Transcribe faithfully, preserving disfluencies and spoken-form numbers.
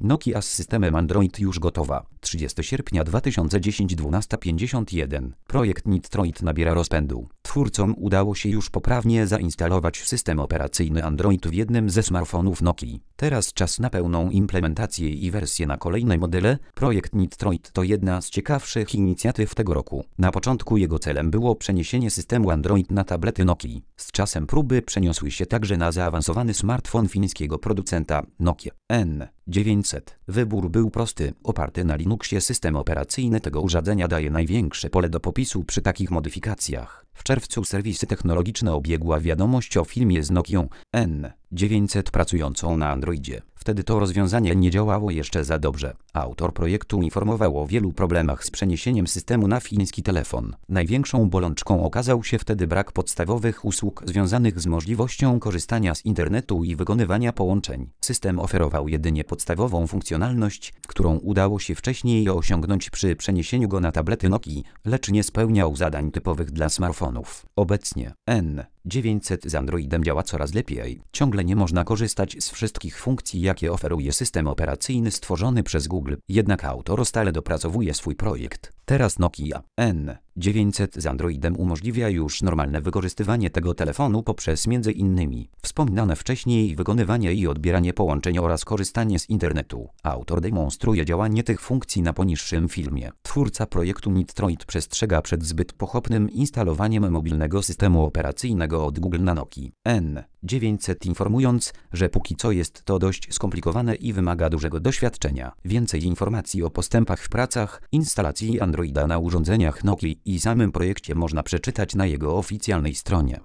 Nokia z systemem Android już gotowa. trzydziestego sierpnia dwa tysiące dziesiątego dwunasta pięćdziesiąt jeden. Projekt Nitroid nabiera rozpędu. Twórcom udało się już poprawnie zainstalować system operacyjny Android w jednym ze smartfonów Nokii. Teraz czas na pełną implementację i wersję na kolejne modele. Projekt Nitroid to jedna z ciekawszych inicjatyw tego roku. Na początku jego celem było przeniesienie systemu Android na tablety Nokii. Z czasem próby przeniosły się także na zaawansowany smartfon fińskiego producenta Nokia N dziewięćset. Wybór był prosty. Oparty na Linuxie system operacyjny tego urządzenia daje największe pole do popisu przy takich modyfikacjach. W czerwcu serwisy technologiczne obiegła wiadomość o filmie z Nokią N dziewięćset pracującą na Androidzie. Wtedy to rozwiązanie nie działało jeszcze za dobrze. Autor projektu informował o wielu problemach z przeniesieniem systemu na fiński telefon. Największą bolączką okazał się wtedy brak podstawowych usług związanych z możliwością korzystania z internetu i wykonywania połączeń. System oferował jedynie podstawową funkcjonalność, którą udało się wcześniej osiągnąć przy przeniesieniu go na tablety Nokii, lecz nie spełniał zadań typowych dla smartfonów. Obecnie N dziewięćset z Androidem działa coraz lepiej. Ciągle nie można korzystać z wszystkich funkcji, jakie oferuje system operacyjny stworzony przez Google. Jednak autor stale dopracowuje swój projekt. Teraz Nokia N dziewięćset z Androidem umożliwia już normalne wykorzystywanie tego telefonu poprzez między innymi wspomniane wcześniej wykonywanie i odbieranie połączeń oraz korzystanie z internetu. Autor demonstruje działanie tych funkcji na poniższym filmie. Twórca projektu Nitroid przestrzega przed zbyt pochopnym instalowaniem mobilnego systemu operacyjnego od Google na Nokii N dziewięćset, informując, że póki co jest to dość skomplikowane i wymaga dużego doświadczenia. Więcej informacji o postępach w pracach instalacji Androida na urządzeniach Nokii i samym projekcie można przeczytać na jego oficjalnej stronie.